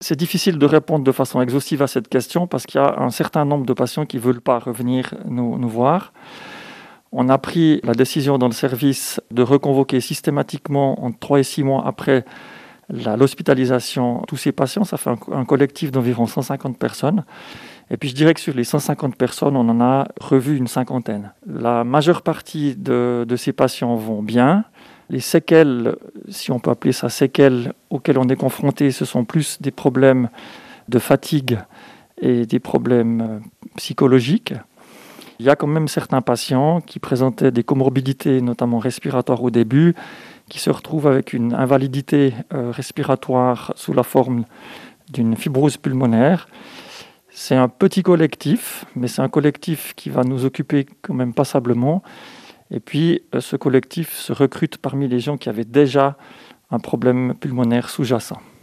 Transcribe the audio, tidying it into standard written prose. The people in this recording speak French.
C'est difficile de répondre de façon exhaustive à cette question parce qu'il y a un certain nombre de patients qui ne veulent pas revenir nous voir. On a pris la décision dans le service de reconvoquer systématiquement entre 3 et 6 mois après l'hospitalisation tous ces patients. Ça fait un collectif d'environ 150 personnes. Et puis je dirais que sur les 150 personnes, on en a revu une cinquantaine. La majeure partie de ces patients vont bien. Les séquelles, si on peut appeler ça séquelles, auxquelles on est confronté, ce sont plus des problèmes de fatigue et des problèmes psychologiques. Il y a quand même certains patients qui présentaient des comorbidités, notamment respiratoires au début, qui se retrouvent avec une invalidité respiratoire sous la forme d'une fibrose pulmonaire. C'est un petit collectif, mais c'est un collectif qui va nous occuper quand même passablement. Et puis, ce collectif se recrute parmi les gens qui avaient déjà un problème pulmonaire sous-jacent.